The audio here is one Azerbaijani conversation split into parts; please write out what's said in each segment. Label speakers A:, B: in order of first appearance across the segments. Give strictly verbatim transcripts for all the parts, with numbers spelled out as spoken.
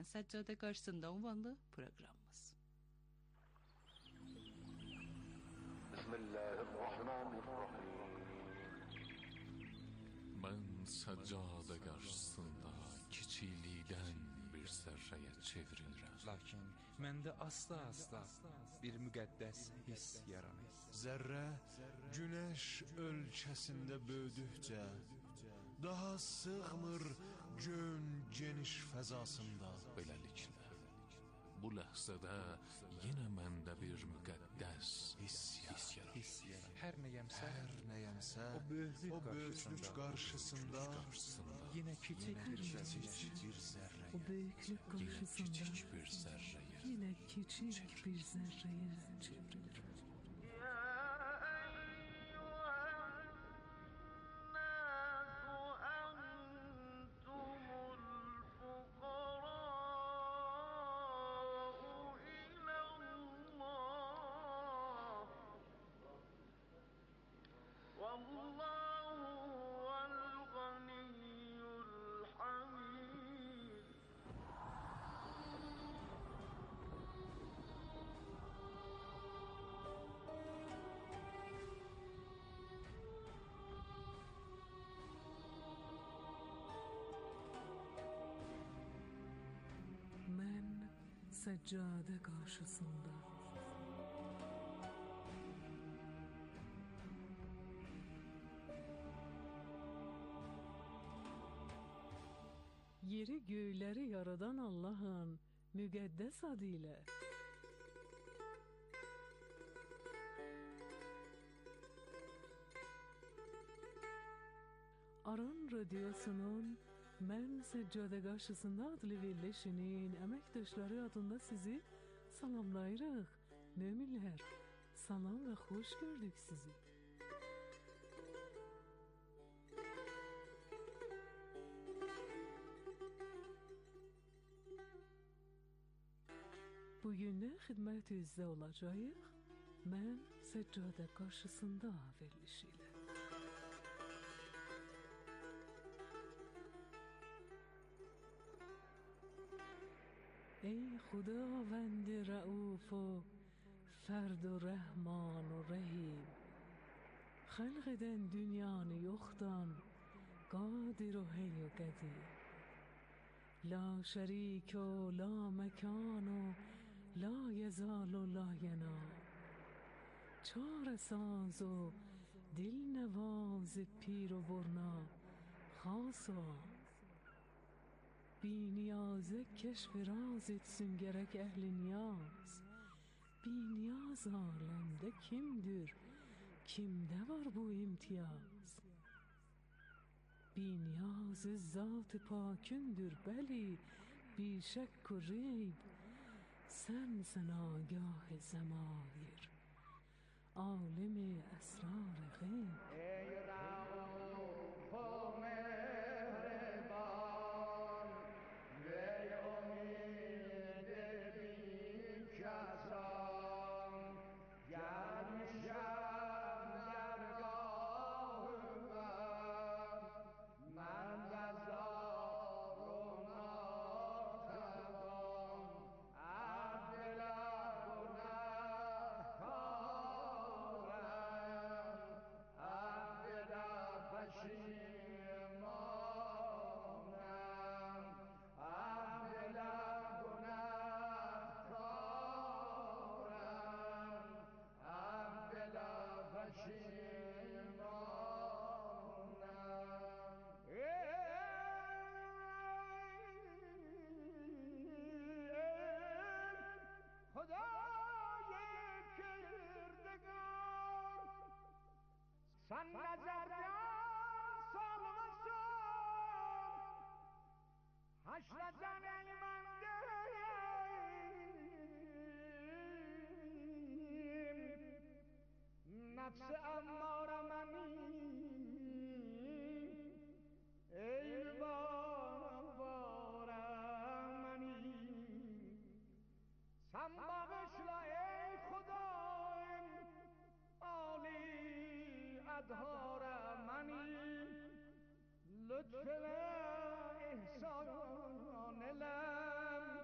A: Seccade Karşısında unvanlı programımız.
B: Bismillahirrahmanirrahim.
C: Ben seccade karşısında kiçiklikdən bir zərrəyə çevrilirəm.
D: Lakin məndə asla-asla bir müqəddəs hiss yaranır.
E: Zərrə günəş ölkəsində böyüdükcə daha sığmır gön geniş fəzasında.
C: Beləliklə, bu ləhzədə yenə məndə bir müqəddəs hiss yaranır.
D: Hiss yaranır. Hər nəyəmsə,
E: Hər nəyəmsə
D: o böyüklük
E: o böyüklük qarşısında
D: yenə kiçik bir
E: kiçik bir zərrə.
F: O büyüklük karşısında
C: Kiçik bir zərrəyə
F: yine küçük bir zerreye çevrilir. Ben seccade karşısında yeri göyleri yaradan Allah'ın müqəddəs adıyla Aran Radyosu'nun Ben Seccade Karşısında adlı birleşinin emektaşları adında sizi salamlayırıq. Müminler, salam ve hoş gördük sizi. Bugün de xidmətinizdə olacağıq. Ben Seccade Karşısında verilişiyle. ای خداوند رؤوف و فرد و رحمان و رحیم خلقدن dünyanı yoktan قادر و حی و قدیر لا شریک و لا مکان و لا یزال و لا ینام چار ساز و دل نواز پیر و برنا خاص و بی نیازه کشف رازت süngerek ehli niyaz Bi niyaz alemde kimdir, kimde var bu imtiyaz Bi niyazı zat-ı pakündür beli Bi şek و ریب sensen agah zemair عالم اسرار غیب
B: Ey Rauf o mehreban ve umid-i bikasam gelmişem dergahıma men gazzarun artaban abdila günahkarem abdila peşimanım abdila günahkarem abdila peşimanım ey خدای کردگار sen nezerden salmasın haşreden elimendeyim nefsi emmare menim ey bana menim sen bağışla ey Khudaim Ali adhar mani lütf ve ihsan lem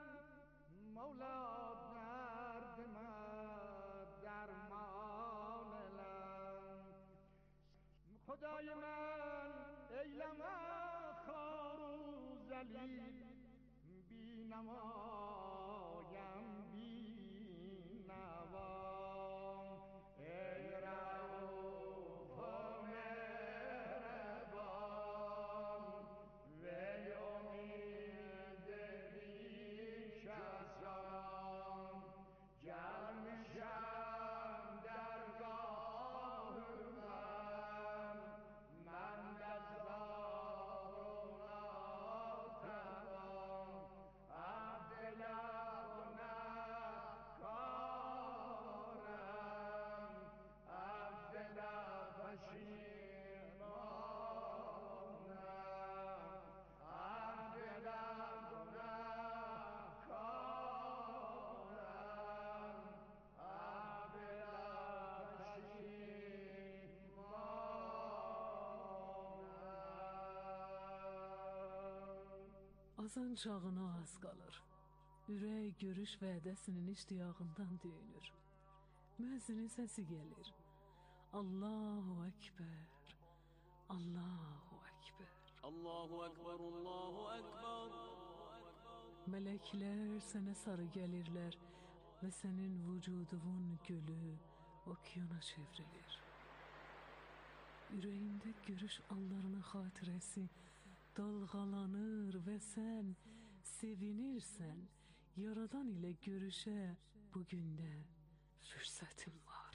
B: خدای من ایلما خار و ذلیل بی نمایم بی نوام ای رؤوف و مهربان وی امید بیش از جان جمع شم درگاه من من دزدار و ناتوان عبد گنهکارم عبد پشیمانم عبد گنهکارم
F: Azan çağına az qalır. Ürək görüş vədəsinin iştiyağından düyünür. Müəzzinin səsi gəlir. Allahu Ekber, Allahu Ekber.
G: Allahu Ekber, Allahu Ekber.
F: Mələklər sənə sarı gəlirlər və sənin vücudunun gölü okeana çevrilir. Ürəyində görüş anlarının xatirəsi dalğalanır və sən sevinirsən. Yaradan ilə görüşə bugündə fürsətim var.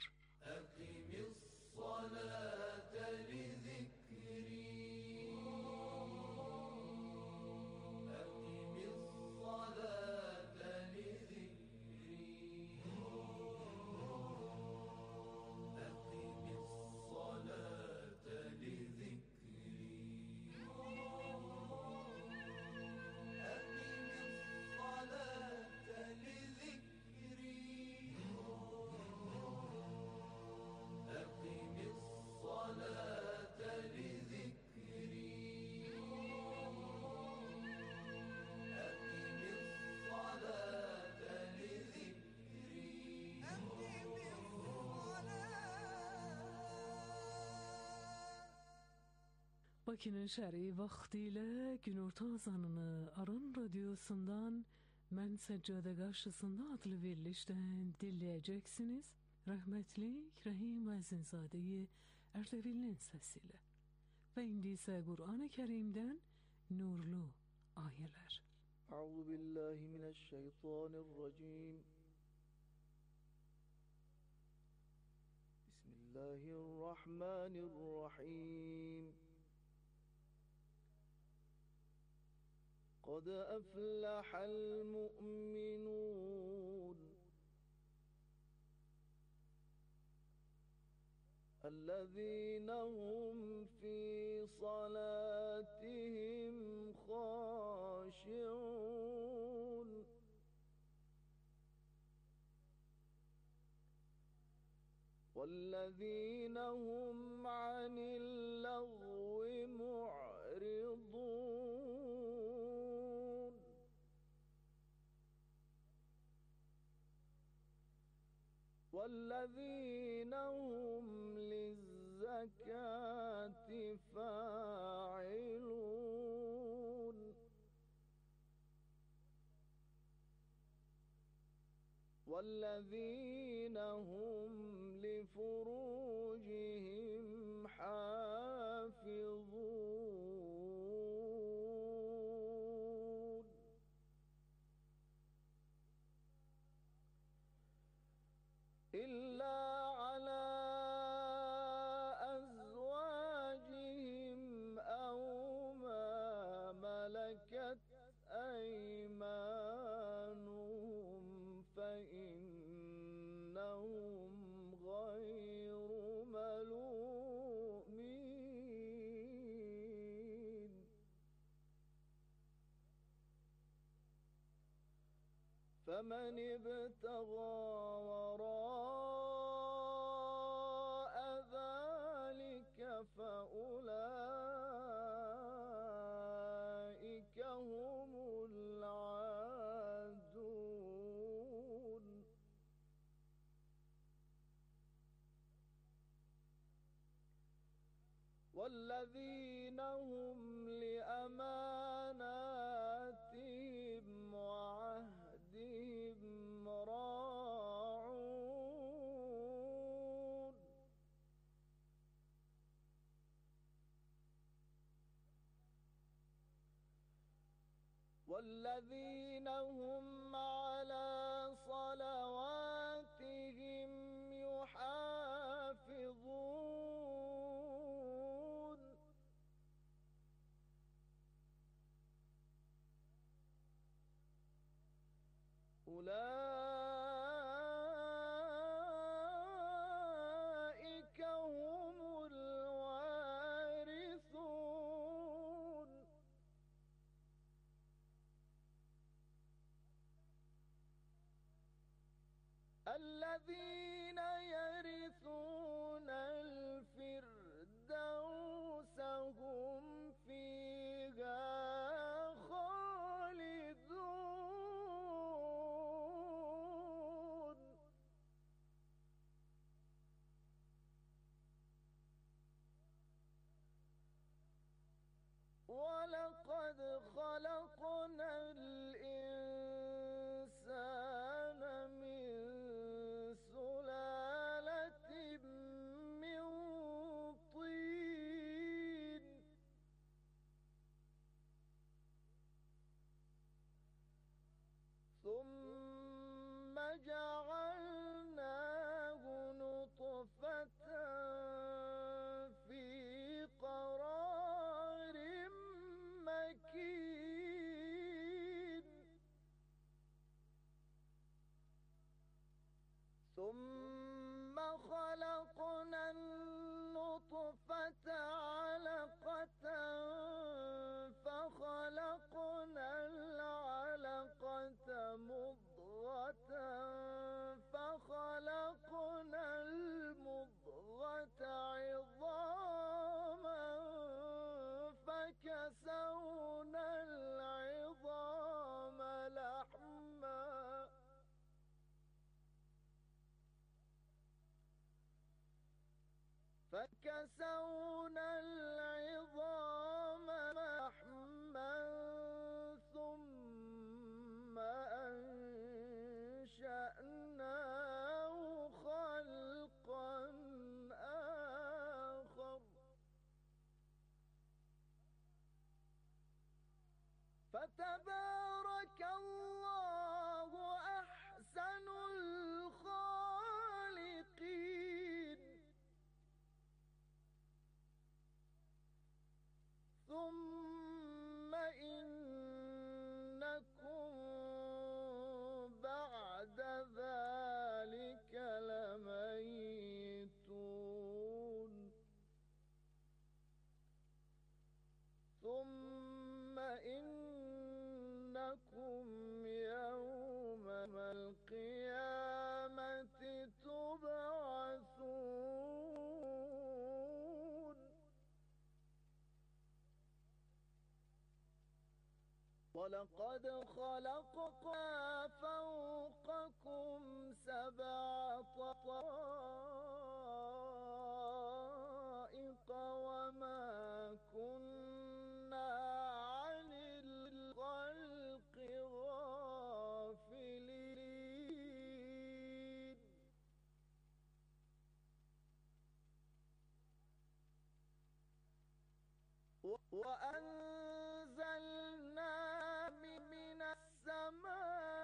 F: Bakının şəri vaxtilə günorta azanını Aran radyosundan Mən Səccədə qarşısında adlı verilişdən dinləyəcəksiniz. Rəhmətlik Rəhim Əzinzadeyi Ərdəbilinin səsilə. Və indi isə Qur'an-ı Kərimdən nurlu ayələr.
H: Əuzu billahi minəşşeytanirracim. Bismillahirrahmanirrahim. قد أفلح المؤمنون الذين هم في صلاتهم خاشعون والذين هم عن اللغو معرضون والذين هم للزكاة فاعلون والذين هم لفروجهم حافظون إلا على أزواجهم أو ما ملكت أيمانهم فإنهم غير ملومين فمن ابتغى وراء ذلك فأولئك هم العادون والذين هم لأماناتهم وعهدهم راعون والذين هم على صلواتهم يحافظون أولئك هم الوارثون الذين يرثون الفردوس هم فيها خالدون ولقد خلقنا الإنسان من سلالة من طين ثم جعلناه نطفة في قرار مكين ثم خلقنا النطفة علقة فخلقنا العلقة مضغة فخلقنا المضغة عظاما فكسونا العظام لحما فكسونا العظام لحما ثم أنشأناه خلقا آخر فتبارك الله أحسن الخالقين ثم إنكم بعد ذلك لميتون ثم إنكم يوم القيامة تبعثون ولقد خلقنا فوقكم سبع طرائق وما كنا عن الخلق غافلين وأنزلنا من السماء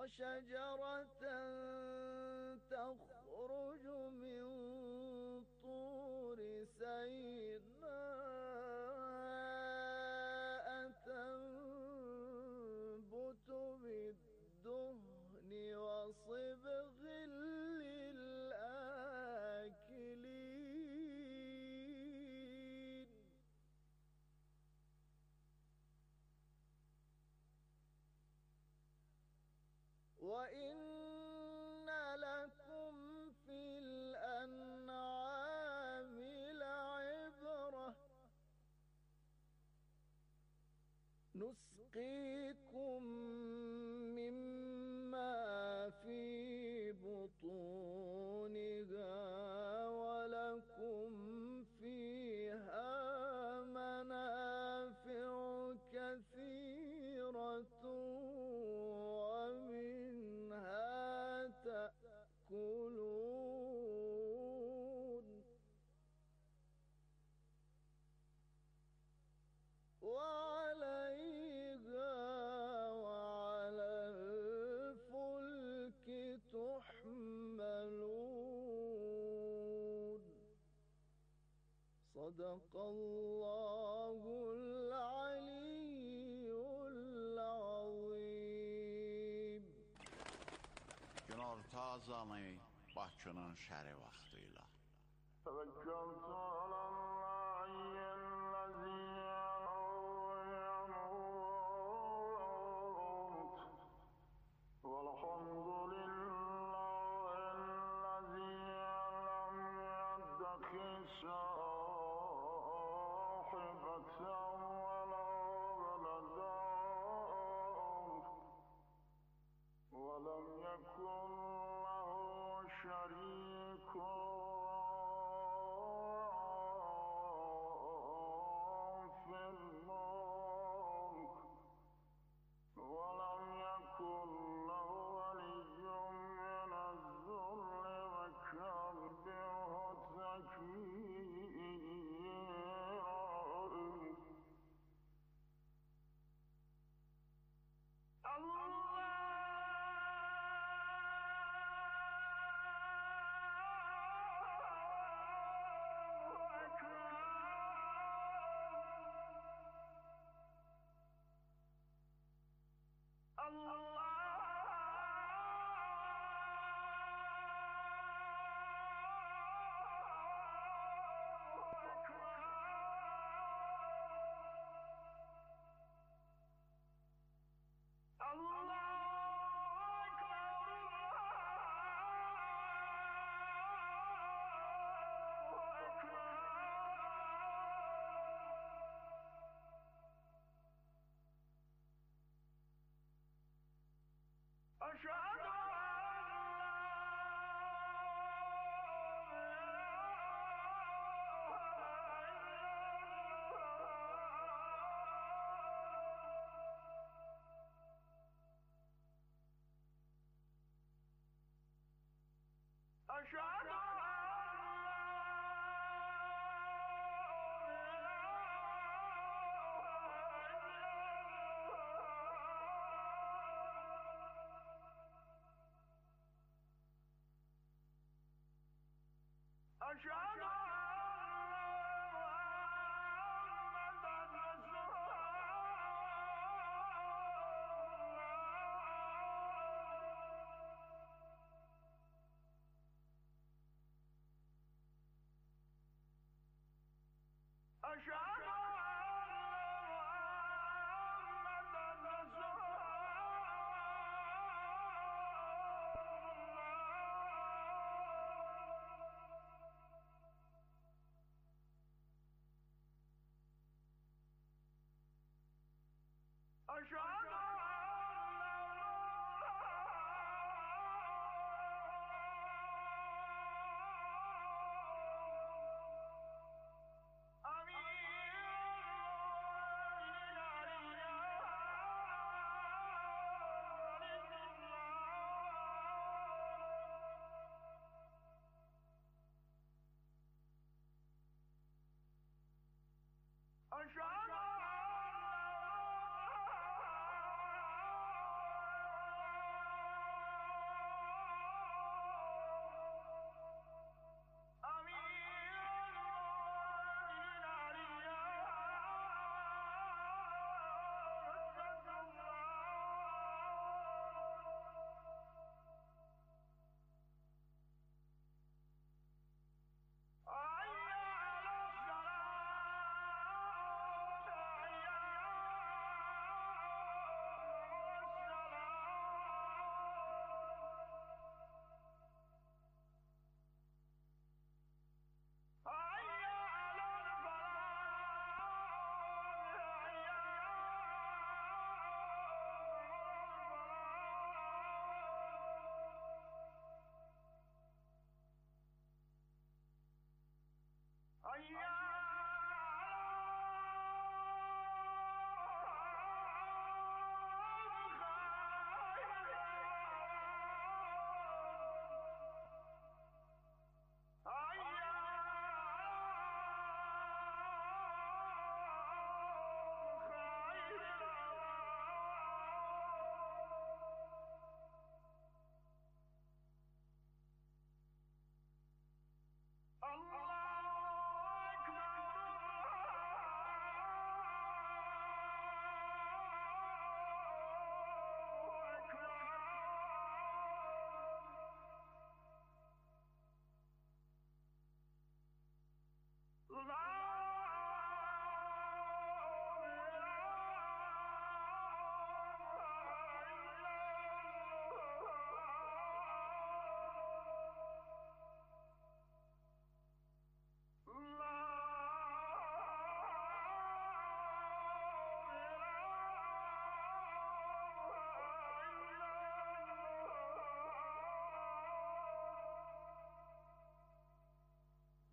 H: وشجرة تخرج من طور سيناء تنبت بالدهن وصبغ للآكلين وإن لكم في الأنعام لعبرة نسقيكم مما في بطونها ولكم فيها منافع كثيرة ومنها تأكلون وعليها وعلى الفلك تحملون صدق الله العلي العظيم.
I: Günorta azanı Bakının şəri vaxtıyla.
B: توكلت على الله الذي يموت والحمد لله الذي لم يتخذ صاحبة ولا ولدا ولم يكن له شريك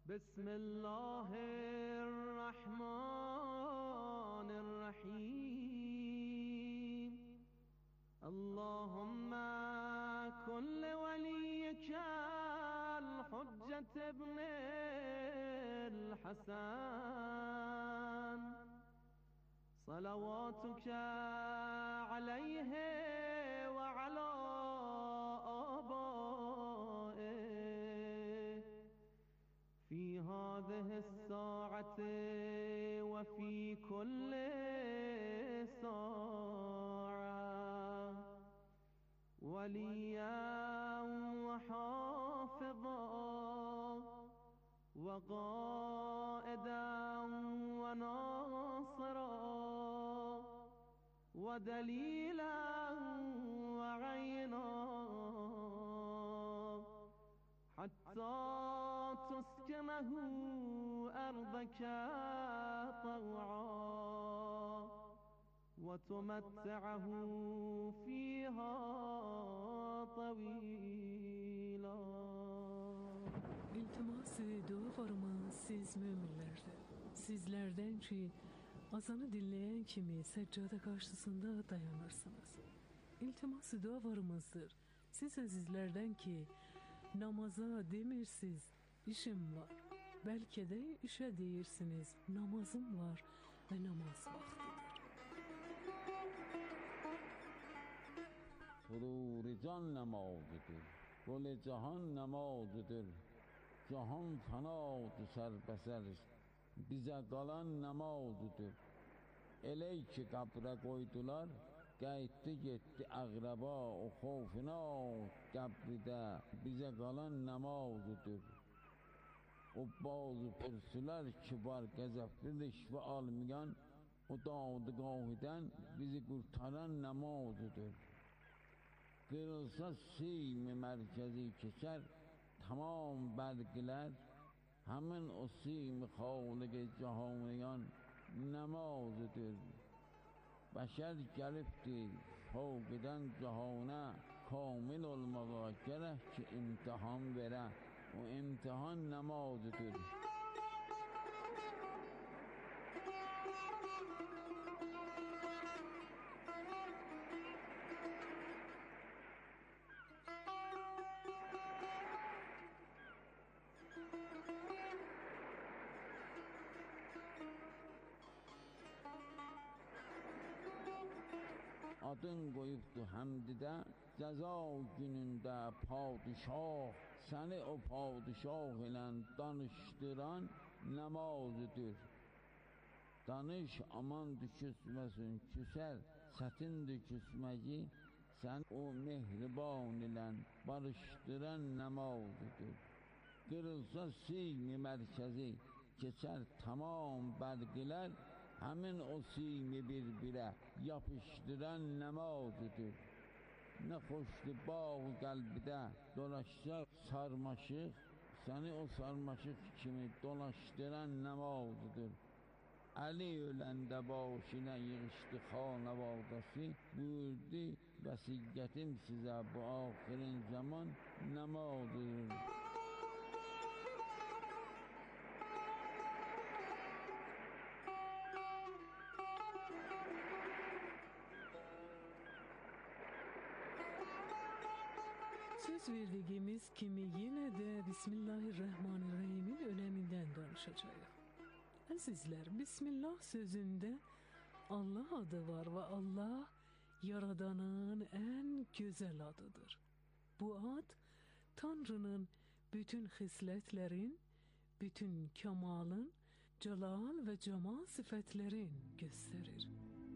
J: بسم الله الرحمن الرحيم اللهم كن لوليك الحجة ابن الحسن صلواتك عليه وعلى آبائه في هذه الساعة وفي كل ساعة وليا وحافظا وقائدا وناصرا ودليلا وعينا حتى تسكنه أرضك طوعا وتمتعه فيها طويلا.
F: İltimas dualarımız siz müminlerdir. Sizlerden ki azanı dinleyen kimi seccade karşısında dayanırsınız. İltimas dualarımızdır. Siz azizlerden ki namaza demirsiz işim var. Belki de işe deyirsiniz namazım var ve namaz vaktidir.
K: Surur can namazıdır. Gol cahan namazıdır. Cahan fanadır serbeser. Bize kalan namazıdır. Eley ki kabre koydular. Qayıtdı getdi əqrəba o xofuna qəbridə bizə qalan namazıdır. O bazı pürsülər ki var qəzəfli rişvə almayan o dadı-qahidən bizi qurtaran namazıdır. Qırılsa sim-i mərkəzi keçər tamam bərqilər həmin o sim-i xaliq-i cahaniyan namazıdır. Bəşər gəlibdir fövqdən cahana kamil olmağa gərək ki imtihan verə o imtihan namazıdır. Adın qoyubdu həmdidə cəza günündə padişah səni o padişah ilə danışdıran namazıdır. Danış aman düşüsməsin küsər çətindir küsməyi sən o mehriban ilə barışdıran namazıdır. Qırılsa sim-i mərkəzi keçər tamam bərqilər həmin o sim-i bir-birə yapışdıran namazıdır. Nə xoşdur bağ qəlbidə dolaşsa sarmaşıq, səni o sarmaşıq kimi dolaşdıran namazıdır. Əli öləndə başına yığışdı xanavadası, buyurdu vəsiyyətim sizə bu axirin zaman namazıdır.
F: Söz verdiğimiz kimi yine de Bismillahirrahmanirrahim'in öneminden danışacağız. Azizler, Bismillah sözünde Allah adı var ve Allah Yaradanın en güzel adıdır. Bu ad Tanrı'nın bütün hisletlerin, bütün kemalın, celal ve cemal sıfatlerin gösterir.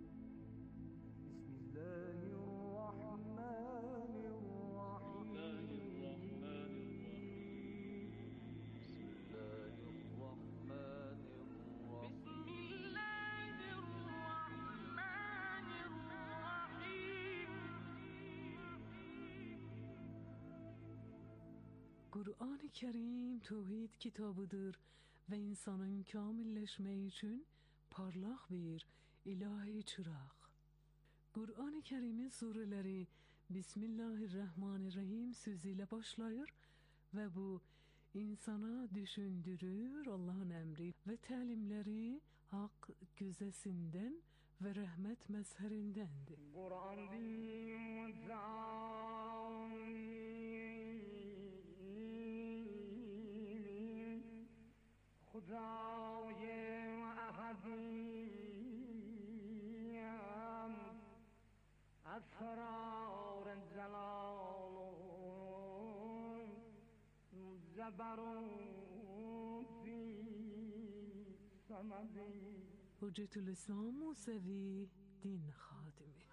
F: Kur'an-ı Kerim tevhid kitabıdır ve insanın kamilleşme için parlak bir ilahi çırak. Kur'an-ı Kerim'in sureleri Bismillahirrahmanirrahim sözüyle başlayır ve bu insana düşündürür Allah'ın emri ve təlimləri hak güzesinden ve rahmet mezherindendir.
J: Kur'an din خدای احدیم اسرار جلال زبروتی سمدی
F: حجتالاسلام موسوی din خادمی.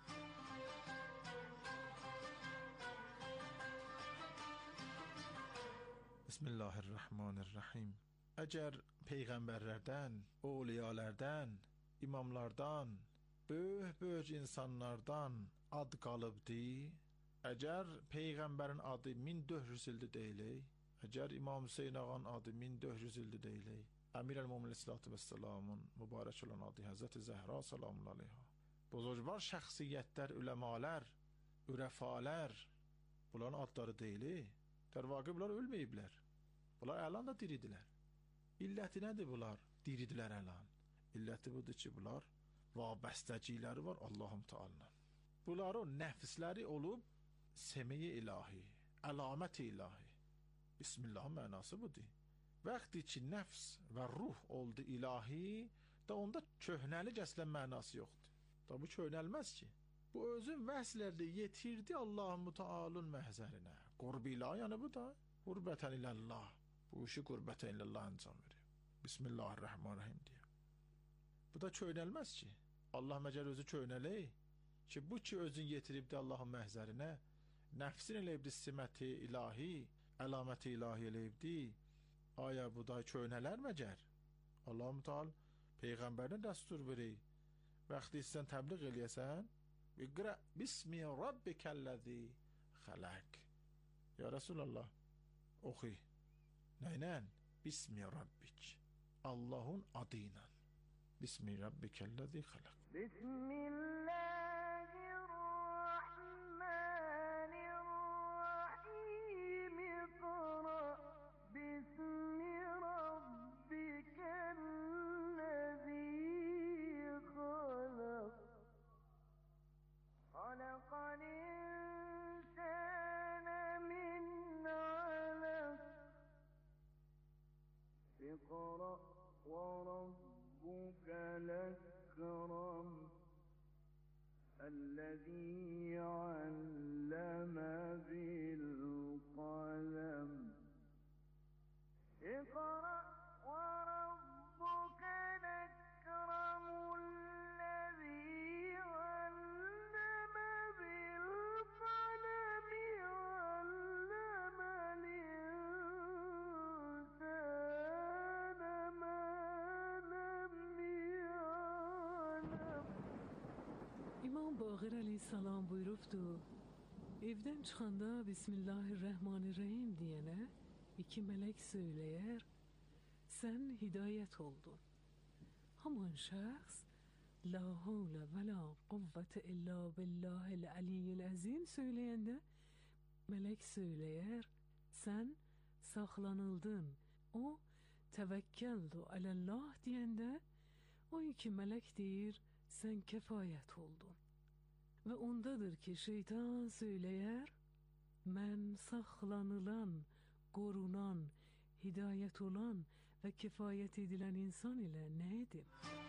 E: Bismillahirrahmanirrahim. Əgər peyğəmbərlərdən, awliyalərdən, imamlardan, böyük-böyük insanlardan ad qalıbdı, əgər peyğəmbərin adı min dörd yüz ildir deyilək, əgər İmam Hüseyin ağanın adı min dörd yüz ildir deyilək, Əmir-əl-Möminin Əssalatu vəssalamın mübarək olan adı Həzrəti Zəhra salamun aleyha, buzurgvar şəxsiyyətlər, üləmalər, ürəfalər, bunların adları deyilək, dər vaqe bunlar ölməyiblər, bunlar əlan da diridilər. İlləti nədir bunlar? Diridilər əlan. İlləti budur ki, bunlar vabəstəciləri var Allahum Teala'nın. Bunların nəfsləri olub semi-i ilahi, əlamət-i ilahi. Bismillahın mənası budur. Vaxtı ki, nəfs və ruh oldu ilahi, da onda köhnəlik əslən mənası yoxdur. Da bu köhnəlməz ki. Bu özün vəslərdə yetirdi Allahum Teala'nın məhzərinə. Qurb ilah, yəni bu da. Qurbətən iləllah. Bu işi qurbətən iləllah əncam verir. Bismillahirrahmanirrahim diye. Bu da köynəlməz ki. Allah məcər özü köynələk ki, bu ki özün yetiribdi Allahın məhzərinə, nəfsin eləyibdi siməti ilahi, əlaməti ilahi eləyibdi. Aya bu da köynələr məcər? Allah-u Teala Peyğəmbərinə dəstur verir. Vaxtı sən təbliğ eləyəsən, İqra bismi rabbikəl-ləzi xələq. Ya Resulallah, oxuy. Nəylə? Bismi rabbik. Allah'ın adıyla. Bismi rabbikellezi halak.
J: Bismillahirrahmanirrahim. İqra bismi rabbikellezi halak. Halakal insane min alaq. İqra وربك الأكرم الذي علم بالقلم اقرأ وربك الأكرم الذي علم بالقلم علم الإنسان ما
F: İmam Baqir aleyhissalam buyurubdu, evdən çıxanda Bismillahirrahmanirrahim deyənə iki mələk söyləyər, sən hidayət oldun. Haman şəxs La havle və la quvvete illa billahil aliyyil əzim söyləyəndə mələk söyləyər, sən saxlanıldın. O təvəkkəldu aləllah deyəndə o iki mələk deyir, sən kəfayət oldun. Və ondadır ki, şeytan söyləyər, mən saxlanılan, qorunan, hidayət olan və kifayət edilən insan ilə nə edim?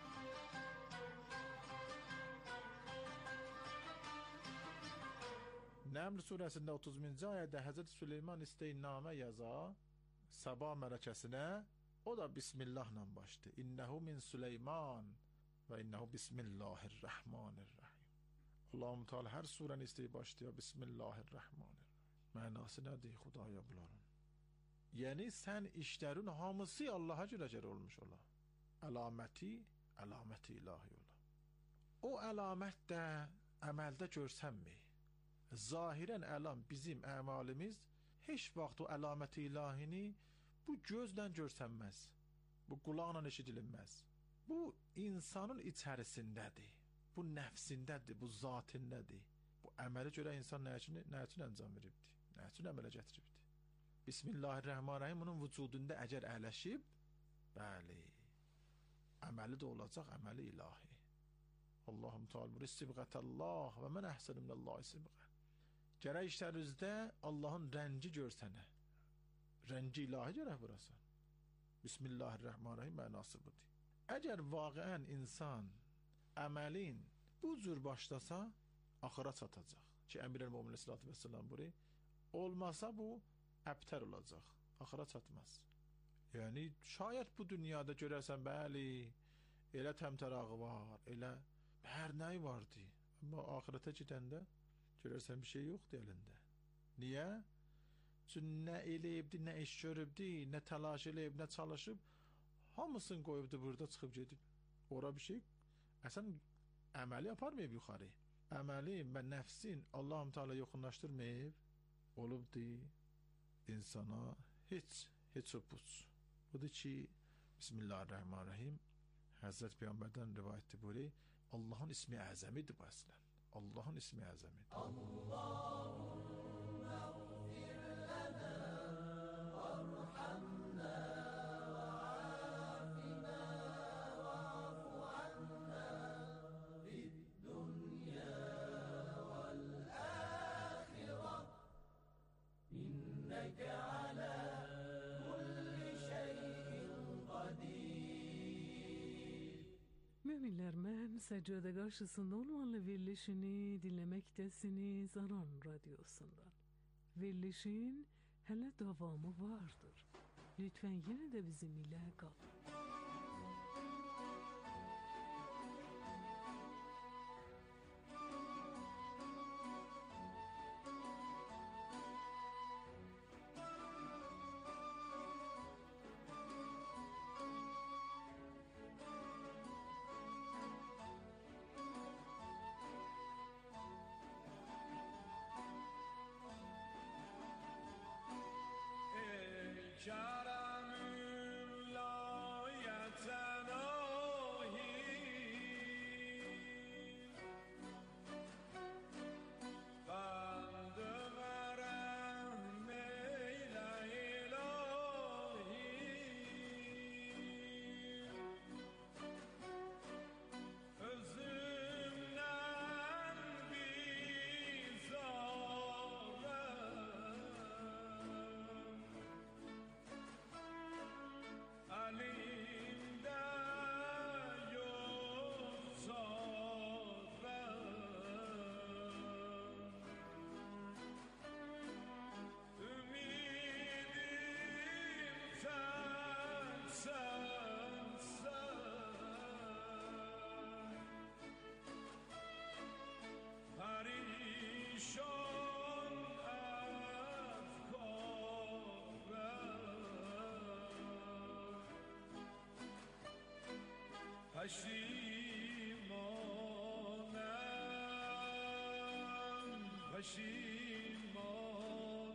E: Nəml surəsində otuz birinci ayədə Həzrət Süleyman isteyinnamə yaza, sabah mələkəsinə, o da Bismillahla başladı. İnnəhu min Süleyman və innəhu Bismillahirrahmanirrahim. Allah-u Teala hər surəni istəyib başlayır Bismillahirrahmanirrahim. Mənası nədir Xudaya bunların? Yəni sən işlərin hamısı Allaha görə olmuş ola. Əlaməti, əlaməti ilahi ola. O əlamət də əməldə görsənmi? Zahirən əlam bizim əmalimiz heç vaxt o əlaməti ilahini bu gözlə görsənməz. Bu qulaqla eşidilməz. Bu insanın içərisindədir. Bu nəfsindədir, bu zatindədir. Bu əmələ görə insan nə üçün, nə üçün əncam veribdi? Nə üçün əmələ gətiribdi? Bismillahirrahmanirrahim onun vücudunda əgər əyləşib, bəli, əməli də olacaq, əməli ilahi. Allahum Teala buyurur, "Sibğatallah və men əhsenu minallahi sibğə." Gərək işlərinizdə Allahın rəngi görsənə. Rəngi ilahi gərək vurasan. Bismillahirrahmanirrahim mənası budur. Əgər vaqəən insan əməlin bu cür başlasa, axıra çatacaq. Ki Əmir-el-Möminin sallallahu əleyhi və səlləm buyurur, olmasa bu əbtər olacaq, axıra çatmaz. Yəni şayət bu dünyada görərsən, bəli, elə təmtərağı var, elə hər nəyi vardı. Amma axirətə gedəndə görərsən bir şey yoxdur əlində. Niyə? Çünki nə eləyibdi, nə iş görübdi, nə təlaş eləyib, nə çalışıb, hamısını qoyubdu burada çıxıb gedib. Ora bir şey, əsən əməli aparmayıb yuxarı. Əməli və nəfsin Allah-u Teala yoxunlaşdırmayıb, olubdu insana heç, heç o puç. Budur ki, Bismillahirrahmanirrahim, Həzrət Peyğəmbərdən rivayətdir buyuruyor, Allahın ismi əzəmidir bu əslən. Allahın ismi əzəmidir. Allahümme ğfir lənə vərhamnə və afina və afu anna fid-dunya vel-âxirə innəkə alə kulli şeyin qadir.
F: Müminler, mən səccədə qarşısında olmanla verilişini dinləməkdəsiniz Aran radyosundan. Verilişin hələ davamı vardır. Lütfen yenə də bizim ilə qalın.
B: Keremün layeten ahi Bendu verem meyle ilahi Özümden bizarem Elimde yok zarem Ümidim sen, sen, sen Perişan efkarem Peşimanem, peşimanem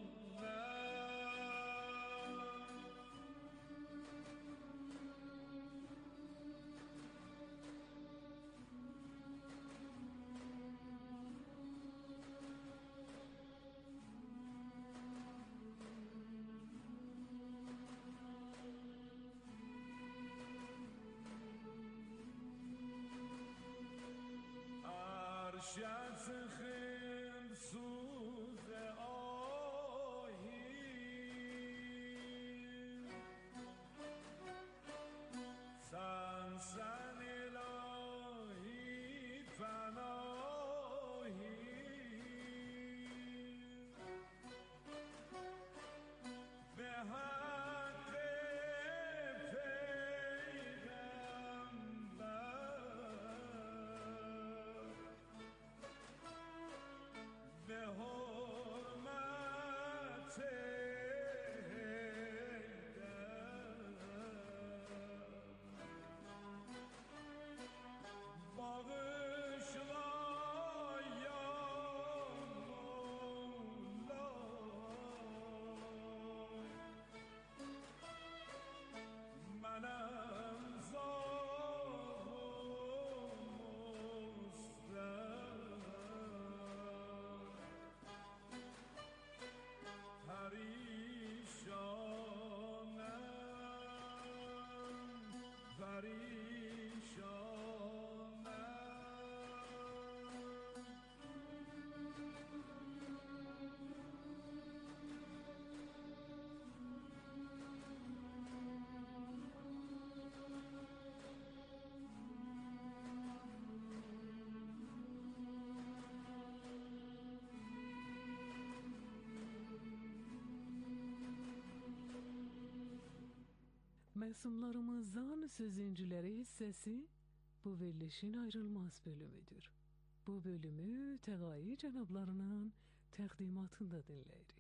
F: Məsumlarımızdan sözüncüləri hissəsi bu verilişin ayrılmaz bölümüdür. Bu bölümü Təğayi cənablarının təqdimatında dinləyirik.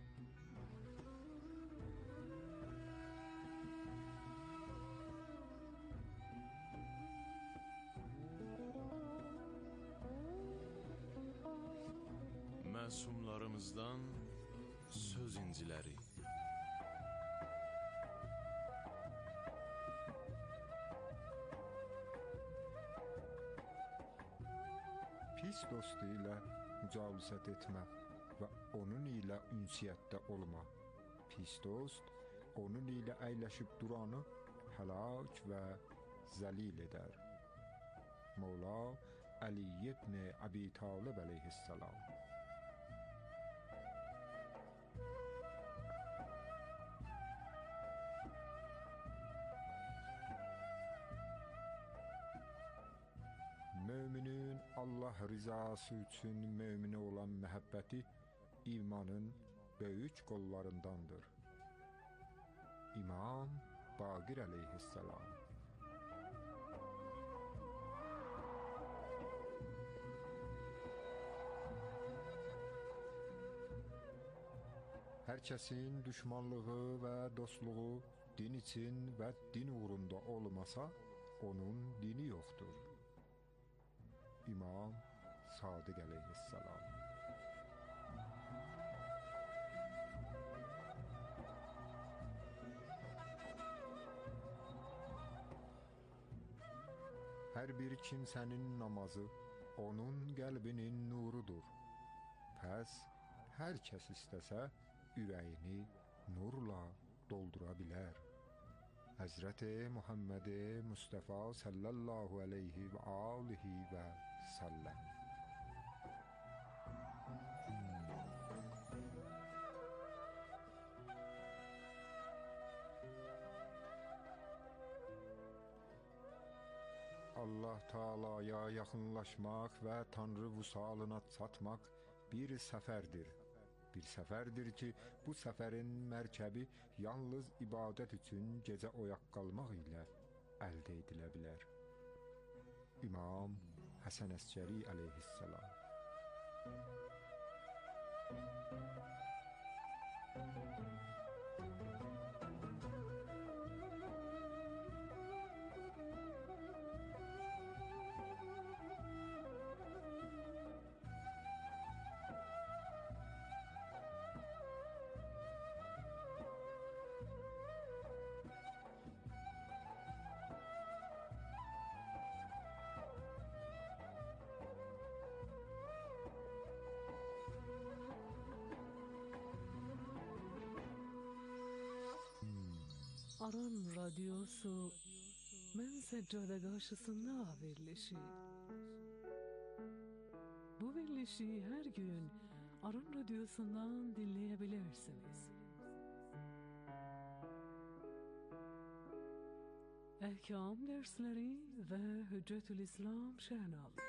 L: Məsumlarımızdan söz inciləri.
M: Pis dostu ilə mücalisət etmə və onun ilə ünsiyyətdə olma. Pis dost onun ilə əyləşib duranı həlak və zəlil edər. Mevla Ali ibn Abi Talib əleyhissalam. Müminin Allah rızası üçün müminə olan məhəbbəti imanın böyük qollarındandır. İmam Baqir əleyhissalam. Hər kəsin düşmanlığı və dostluğu din üçün və din uğrunda olmasa, onun dini yoxdur. İmam Sadiq əleyhissalam. Hər bir kimsənin namazı onun qəlbinin nurudur. Pəs hər kəs istəsə ürəyini nurla doldura bilər. Həzrəti Muhammed Mustafa sallallahu aleyhi və alihi və səlləm. Allah Taala'ya yaxınlaşmaq və Tanrı vüsalına çatmaq bir səfərdir. Bir səfərdir ki, bu səfərin mərkəbi yalnız ibadət üçün gecə oyaq qalmaq ilə əldə edilə bilər. İmam Həsən Əskəri əleyhissalam.
F: Aran Radyosu Mən Səccade qarşısında verilişi. Bu verilişi hər gün Aran Radyosu'ndan dinleyebilirsiniz. Ehkam dersleri ve Hüccetül İslam şehnalı.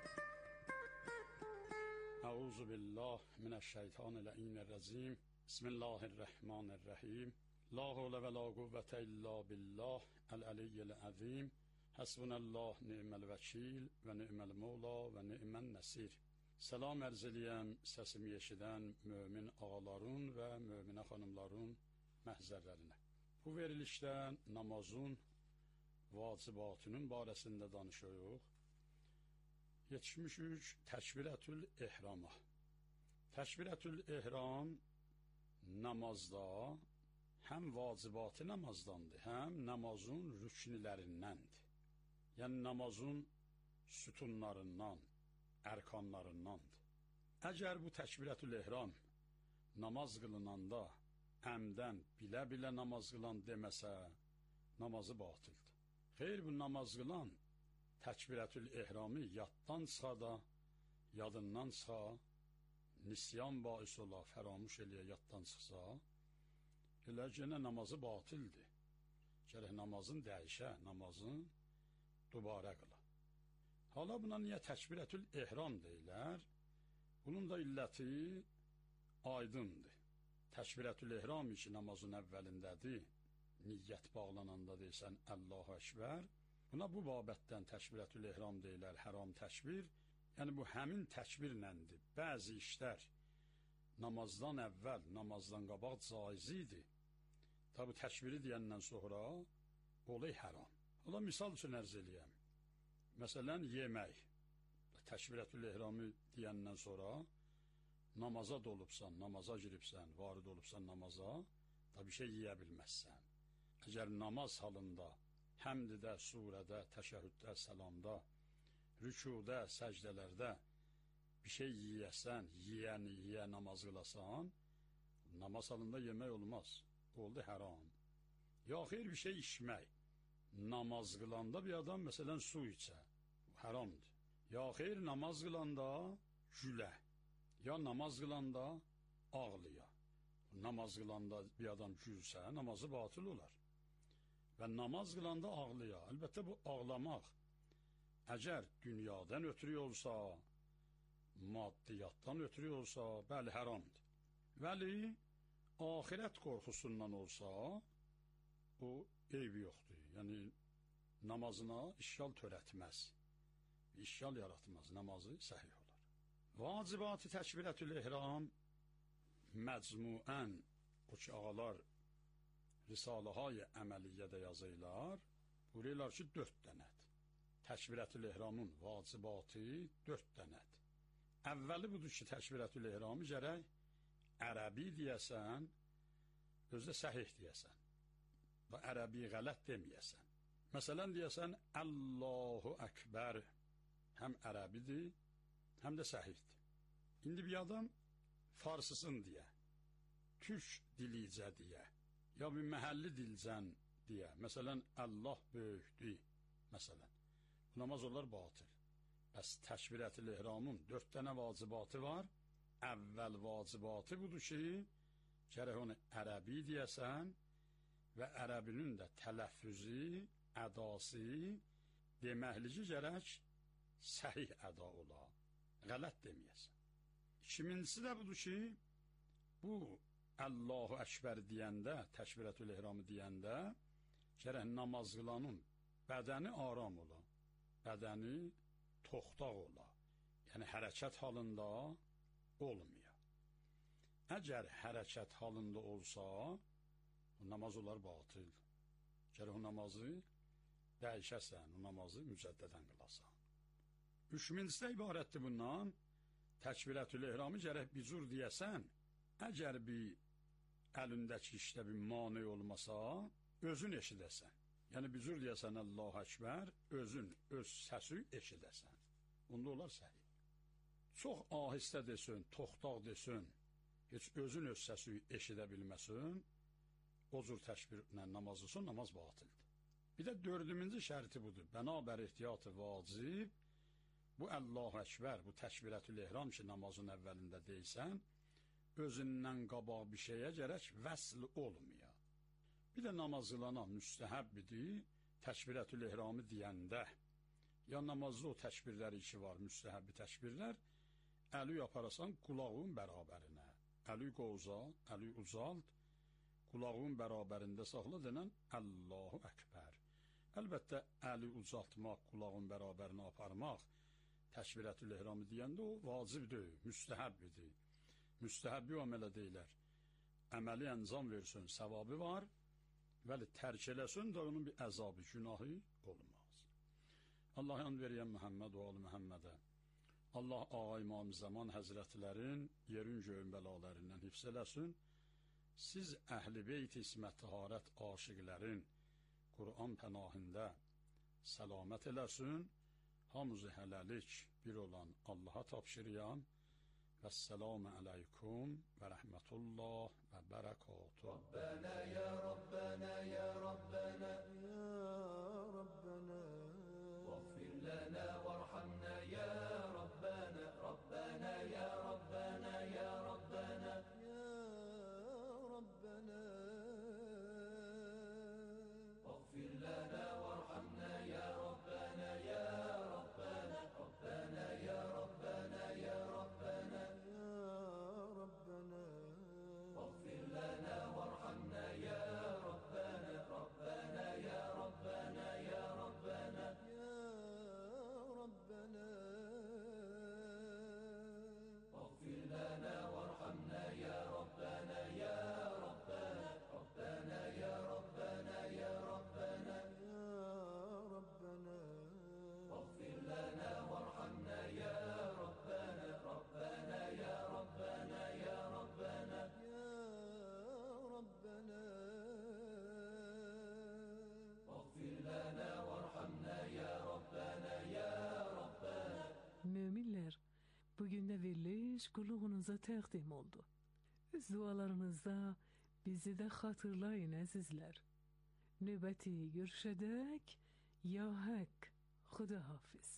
N: Euzu billah mineşşeytanirracim. Bismillahirrahmanirrahim. La havle ve la kuvvete illa billah el-aliyyil azim. Hasbunallah ni'mel vekil ve ni'mel mevla ve ni'men nesir. Salam ərz eləyəm səsimi eşidən mömin ağaların və möminə xanımların məhzərlərinə. Bu verilişdə namazın vacibatının barəsində danışırıq. Yetişmişik Təkbirətül İhrama. Təkbirətül İhram namazda həm vacibatı namazdandır, həm namazın rüknlərindəndir. Yəni namazın sütunlarından, ərkanlarındandır. Əgər bu Təkbirətül İhram namaz qılınanda əmdən bilə-bilə namaz qılan deməsə, namazı batıldır. Xeyr, bu namaz qılan Təkbirətül İhramı yaddan çıxa da, yadından çıxa, nisyan bais ola, fəramuş eləyə yaddan çıxsa, elə yenə namazı batildir. Gərək namazın dəyişə, namazın dubarə qıla. Hala buna niyə Təkbirətül İhram deyilər? Bunun da illəti aydındır. Təkbirətül İhram ki namazın əvvəlindədir, niyyət bağlananda deyirsən Allahu Ekber. Buna bu babətdən təkbirətül ehram deyirlər, haram təkbir. Yəni bu həmin təkbirləndir. Bəzi işlər namazdan əvvəl, namazdan qabaq caiz idi. Tabi təkbiri deyəndən sonra olay haram. Ola misal üçün ərz eləyəm. Məsələn, yemək. Təkbirətül ehramı deyəndən sonra namaza dolubsan, namaza giribsən, varid olubsan namaza, da bir şey yeyə bilməzsən. Əgər namaz halında, həmdidə, surədə, təşəhhüddə, səlamda, rükudə, səcdələrdə bir şey yiyəsən, yiyəni yiyə namaz qılasan, namaz halında yemək olmaz. Oldu haram. Ya xeyr bir şey içmək. Namaz qılanda bir adam məsələn su içə. Haramdır. Ya xeyr namaz qılanda gülə. Ya namaz qılanda ağlıya. Namaz qılanda bir adam gülsə, namazı batıl olar. Və namaz qılanda ağlıya. Əlbəttə bu ağlamaq əgər dünyadan ötürü olsa, maddiyatdan ötürü olsa, bəli haramdır. Vəli ahirət qorxusundan olsa, o eybi yoxdur. Yəni namazına işgal törətməz. İşgal yaratmaz. Namazı səhih olar. Vacibat-ı təkbirətül ehram məcmuən o ki ağalar risaləhay əməliyyədə yazırlar, buyururlar ki dörd dənət. Təkbirətül ehramın vacibatı dörd dənət. Əvvəli budur ki təkbirətül ehramı gərək ərəbi deyəsən, özdə səhih deyəsən. Və ərəbi qələt deməyəsən. Məsələn deyəsən Allahu Ekber. Həm ərəbidir, həm də səhihdir. İndi bir adam farsısın deyə, türk dilicə deyə, ya bir məhəlli dilcən deyə, məsələn Allah böyükdür, məsələn. Bu namaz olar batıl. Bəs təkbirətül ehramın dörd dənə vacibatı var. Əvvəl vacibatı budur ki, gərək onu ərəbi deyəsən və ərəbinin də tələffüzü, ədası deməklici gərək səhih əda ola, qələt deməyəsən. İkincisi də budur ki, bu Allahu Ekber deyəndə, təkbirətül ehramı deyəndə, gərək namaz qılanın bədəni aram ola, bədəni toxtaq ola, yəni hərəkət halında olmuyor. Əgər hərəkət halında olsa, bu namaz olar batıl. Gərək o namazı dəyişəsən, o namazı mücəddədən qılasan. Üçüncüsü də ibarətdir bundan, təkbirətül ehramı gərək bir cür deyəsən, əgər bir əlindəki işdə bir mane olmasa, özün eşidəsən. Yəni bir cür deyəsən Allahu Ekber, özün, öz səsi eşidəsən. Onda olar səhih. Çox ahistə desin, toxtaq desin, heç özün öz səsi eşidə bilməsin, o cür təkbirlə namaz olsun, namaz batıldır. Bir də dördüncü şərti budur, bənabər ehtiyatı vacib, bu Allahu Ekber, bu təkbirətül ehram ki namazın əvvəlində deysən, özündən qabaq bir şeyə gərək vəsl olmuyor. Bir də namaz qılana müstəhəbbidir, təkbirətül ehramı deyəndə, ya namazda o təkbirləri ki var, müstəhəbbi təkbirlər, əli yaparasan qulağın bərabərinə, əli qoza, əli uzald, qulağın bərabərində saxla denən Allahu Ekber. Əlbəttə, əli uzaltmaq, qulağın bərabərinə aparmaq, təkbirətül ehramı deyəndə o vacibdir, müstəhəbbidir. Müstəhəbbi o əmələ deyilər. Əməli əncam versin, səvabı var, vəli tərk eləsin də onun bir əzabı, günahı olmaz. Allah yan veriyən Məhəmməd və Ali Məhəmmədə, Allah Ağa İmam Zaman Həzrətlərin yerin göyün bəlalarından hifz eləsin, siz əhl-i beyt ismət təharət aşiqlərin Qur'an pənahində səlamət eləsin, hamıza hələlik bir olan Allaha tapşırıyam. Vəsselamu aleykum və rəhmətullah və bərəkatuhu.
B: Rabbena ya Rabbena ya Rabbena ya Rabbena Vaghfir lana varhamna ya Rabbena Rabbena ya Rabbena ya Rabbena ya Rabbena Vaghfir lana varhamna ya Rabbena ya Rabbena Rabbena ya Rabbena ya Rabbena واغفر لنا وارحمنا يا ربنا
F: qulluğunuza təqdim oldu. Öz dualarınızda bizi də xatırlayın əzizlər. Növbəti görüşədək, ya haqq, xuda hafiz.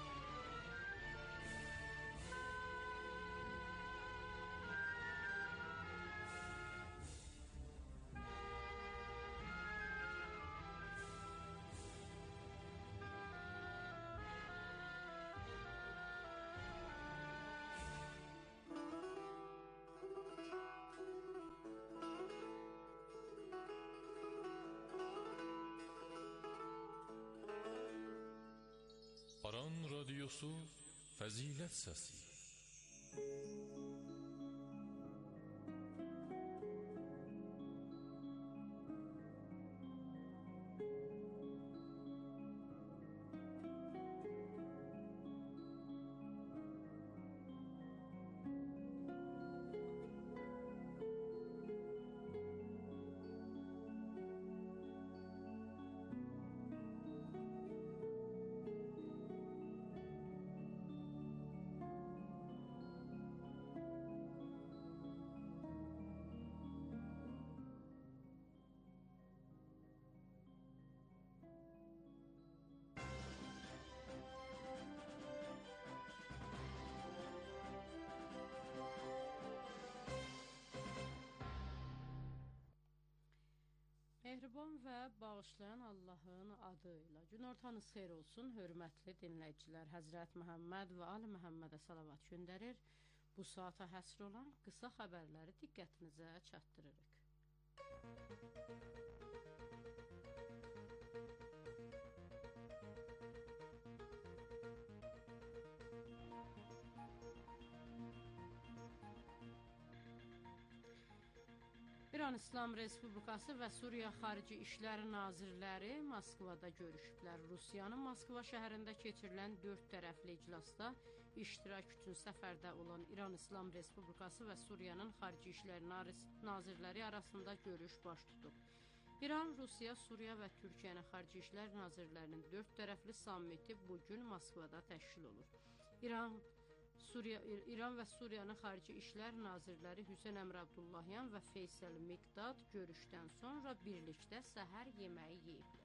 C: Aran Radyosu Fəzilət Səsi.
O: Mehriban və bağışlayan Allahın adıyla günortanız xeyir olsun, hörmətli dinləyicilər. Həzrət Məhəmməd və Ali Məhəmmədə salavat göndərir. Bu saata həsr olan qısa xəbərləri diqqətinizə çatdırırıq. İran İslam Respublikası və Suriya Xarici İşlər Nazirləri Moskvada görüşüblər. Rusiyanın Moskva şəhərində keçirilən dörd tərəfli iclasda iştirak üçün səfərdə olan İran İslam Respublikası və Suriyanın Xarici İşlər Nazirləri arasında görüş baş tutub. İran, Rusiya, Suriya və Türkiyənin Xarici İşlər Nazirlərinin dörd tərəfli sammiti bugün Moskvada təşkil olur. İran Suriya, İran və Suriyanın Xarici İşlər Nazirləri Hüseyn Əmr Abdullahyan və Feysəl Miqdad görüşdən sonra birlikdə səhər yeməyi yeyiblər.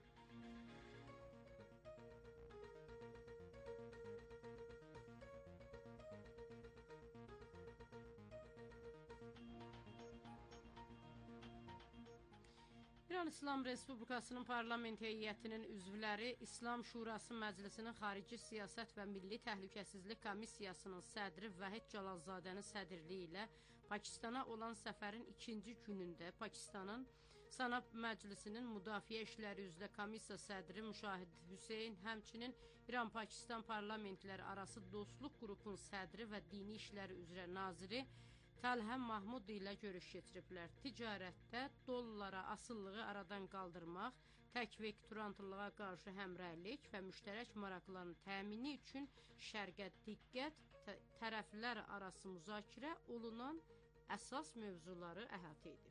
O: İran İslam Respublikasının parlament heyətinin üzvləri İslam Şurası Məclisinin Xarici Siyasət və Milli Təhlükəsizlik Komissiyasının sədri Vahid Cəlazadənin sədrliyi ilə Pakistana olan səfərin ikinci günündə Pakistanın Senat Məclisinin Müdafiə İşləri üzrə Komissiya sədri Müşahid Hüseyn, həmçinin İran-Pakistan parlamentləri arası dostluq qrupunun sədri və dini işləri üzrə naziri Talhəm Mahmud ilə görüş keçiriblər. Ticarətdə dollara asılılığı aradan qaldırmaq, tək vektorantılığa qarşı həmrəylik və müştərək maraqların təmini üçün şərqə diqqət, tərəflər arası müzakirə olunan əsas mövzuları əhatə edib.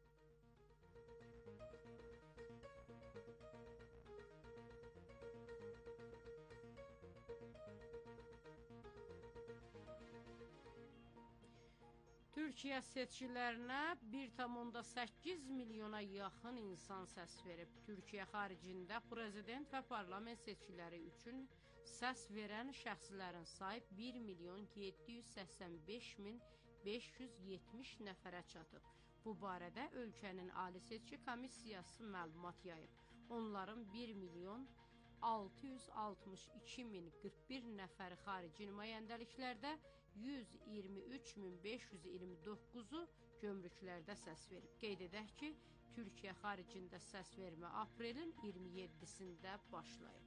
O: Türkiyə seçkilərinə bir tam səkkiz milyona yaxın insan səs verib. Türkiyə xaricində prezident və parlament seçkiləri üçün səs verən şəxslərin sayı bir milyon yeddi yüz səksən beş min beş yüz yetmiş nəfərə çatıb. Bu barədə ölkənin Ali Seçki Komissiyası məlumat yayıb. Onların bir milyon altı yüz altmış iki min qırx bir nəfəri xarici nümayəndəliklərdə, yüz iyirmi üç min beş yüz iyirmi doqquzu gömrüklərdə səs verib. Qeyd edək ki, Türkiyə xaricində səs vermə aprelin iyirmi yeddisində başlayıb.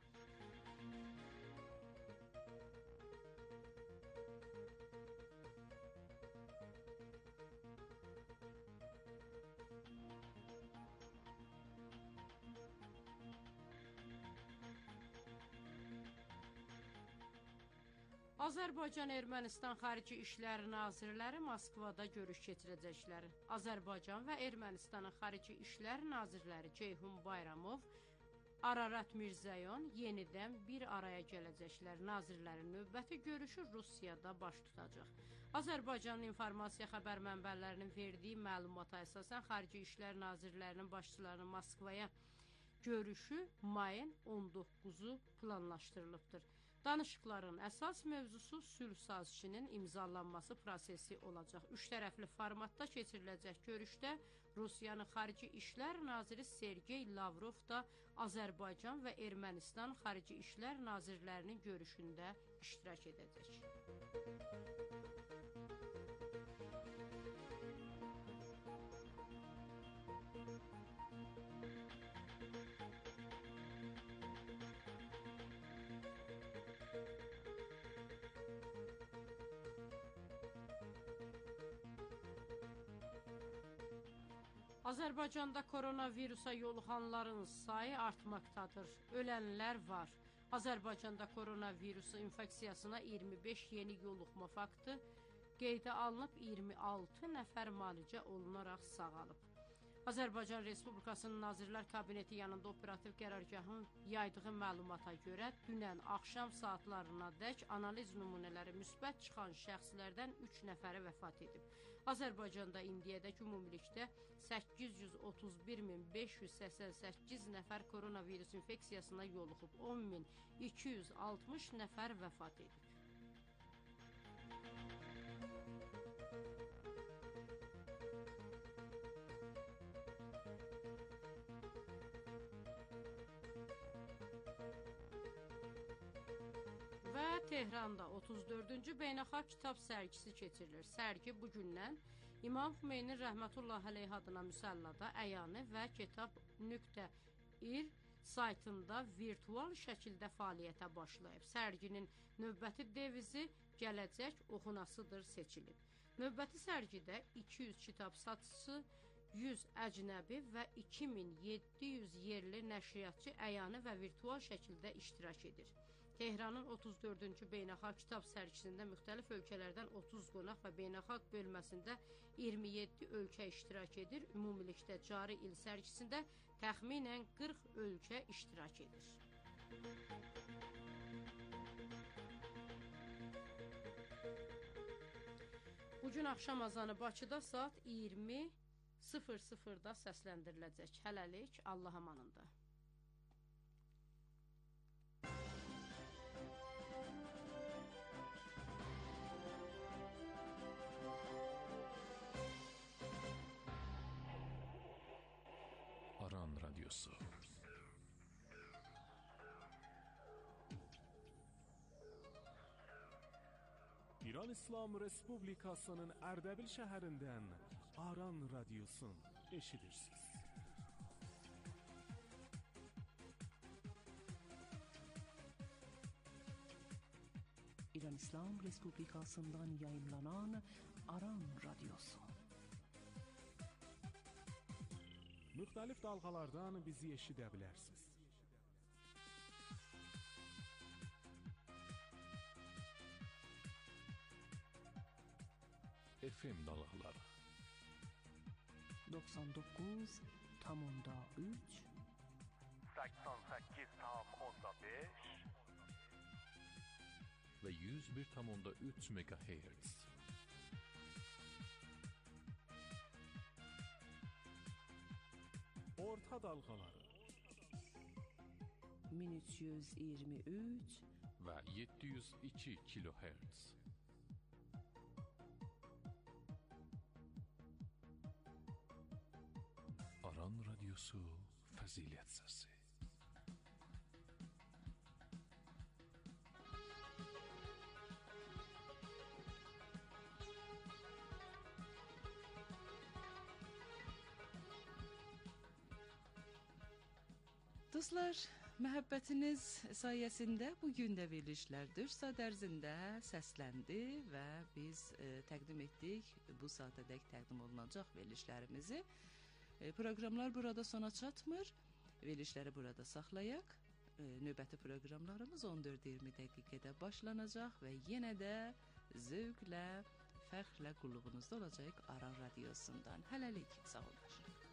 O: Azərbaycan-Ermənistan Xarici İşlər Nazirləri Moskvada görüş keçirəcəklər. Azərbaycan və Ermənistanın Xarici İşlər Nazirləri Ceyhun Bayramov Ararat Mirzayan yenidən bir araya gələcəklər. Nazirlərin növbəti görüşü Rusiyada baş tutacaq. Azərbaycanın informasiya xəbər mənbələrinin verdiyi məlumata əsasən Xarici İşlər Nazirlərinin başçılarının Moskvaya görüşü mayın on doqquzu planlaşdırılıbdır. Danışıqların əsas mövzusu sülh sazişinin imzalanması prosesi olacaq. Üç tərəfli formatda keçiriləcək görüşdə Rusiyanın Xarici İşlər Naziri Sergey Lavrov da Azərbaycan və Ermənistan Xarici İşlər Nazirlərinin görüşündə iştirak edəcək. Azərbaycanda koronavirusa yoluxanların sayı artmaqdadır. Ölənlər var. Azərbaycanda koronavirusu infeksiyasına iyirmi beş yeni yoluxma faktı qeydə alınıb, iyirmi altı nəfər müalicə olunaraq sağalıb. Azərbaycan Respublikasının Nazirlər Kabineti yanında operativ qərargahın yaydığı məlumata görə dünən axşam saatlarına dək analiz nümunələri müsbət çıxan şəxslərdən üç nəfəri vəfat edib. Azərbaycanda indiyədək ümumilikdə səkkiz yüz otuz bir min beş yüz səksən səkkiz nəfər koronavirus infeksiyasına yoluxub, on min iki yüz altmış nəfər vəfat edib. Və Tehranda otuz dördüncü beynəlxalq kitab sərgisi keçirilir. Sərgi bugündən İmam Xümeynin rəhmətullah əleyh adına müsəllada əyani və kitab.ir saytında virtual şəkildə fəaliyyətə başlayıb. Sərginin növbəti devizi gələcək oxunasıdır seçilib. Növbəti sərgidə iki yüz kitab satıcısı, yüz əcnəbi və iki min yeddi yüz yerli nəşriyyatçı əyani və virtual şəkildə iştirak edir. Tehranın otuz dördüncü beynəlxalq kitab sərgisində müxtəlif ölkələrdən otuz qonaq və beynəlxalq bölməsində iyirmi yeddi ölkə iştirak edir. Ümumilikdə cari il sərgisində təxminən qırx ölkə iştirak edir. Bugün axşam azanı Bakıda saat iyirmi sıfır sıfırda səsləndiriləcək. Hələlik Allah amanında.
C: Aran Radyosu.
P: İran İslam Respublikasının Ərdəbil şəhərindən Aran Radyosun eşidirsiniz.
Q: İran İslam Respublikasından yayınlanan Aran Radyosu.
P: Müxtəlif dalğalardan bizi eşidə bilərsiniz.
C: F M dalğaları
Q: doksan doqquz tam onda üç
R: səksən səkkiz tam onda beş
C: və yüz bir tam onda üç megahertz.
P: Orta dalğaları
Q: min üç yüz iyirmi üç
C: və yeddi yüz iki kilohertz. Aran Radyosu Fəzilət Səsi.
A: Dostlar, məhəbbətiniz sayəsində bugün də verilişlər dörd saat ərzində səsləndi və biz e, təqdim etdik bu saatədək təqdim olunacaq verilişlərimizi. E, proqramlar burada sona çatmır, verilişləri burada saxlayaq. E, növbəti proqramlarımız on dörd iyirmi dəqiqədə başlanacaq və yenə də zövqlə, fəxrlə qulluğunuzda olacaq Aran Radyosundan. Hələlik, sağ olun.